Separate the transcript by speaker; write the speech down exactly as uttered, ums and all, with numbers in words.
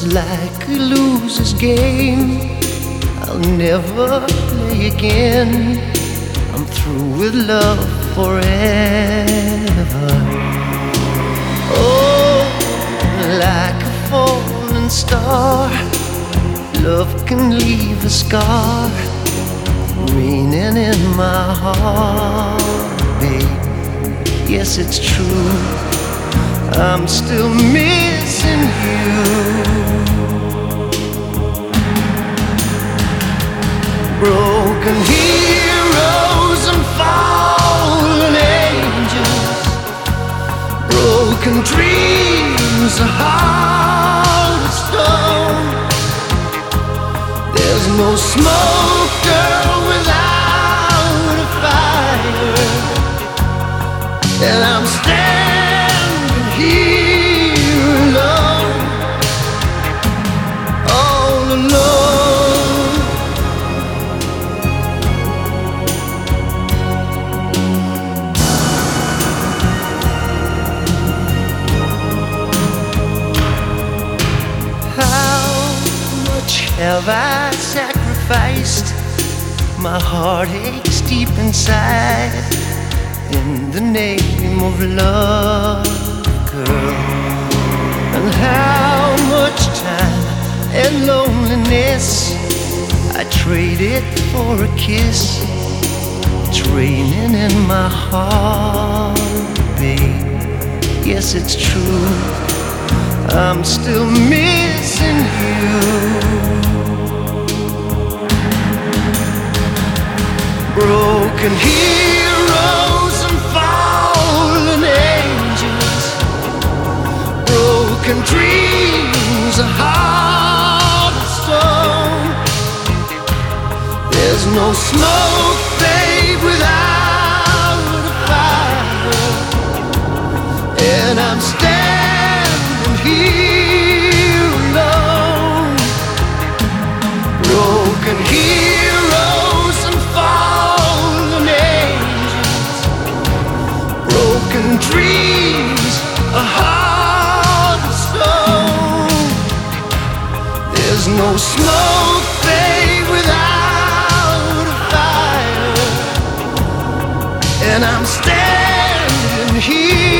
Speaker 1: is like a loser's game. I'll never play again. I'm through with love forever. Oh, like a falling star, love can leave a scar raining in my heart, babe. Yes, it's true, I'm still missing you. Broken heroes and fallen angels, broken dreams, a heart of stone. There's no smoke, girl, without a fire, and I'm standing here alone, all alone. How much have I sacrificed? My heart aches deep inside in the name of love, girl. And how much time and loneliness I traded for a kiss. It's raining in my heart, babe. Yes, it's true, I'm still missing you. Broken heroes and fallen angels, broken dreams, a heart of stone. There's no smoke, babe, without a fire, and I'm standing here alone. Broken heroes and fallen angels, broken dreams, a heart of stone. There's no smoke, babe, without a fire, and I'm standing here